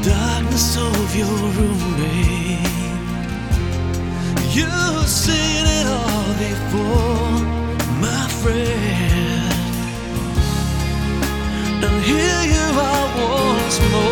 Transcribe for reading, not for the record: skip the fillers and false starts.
darkness of your room, babe. You've seen it all before, my friend. And here you are once more.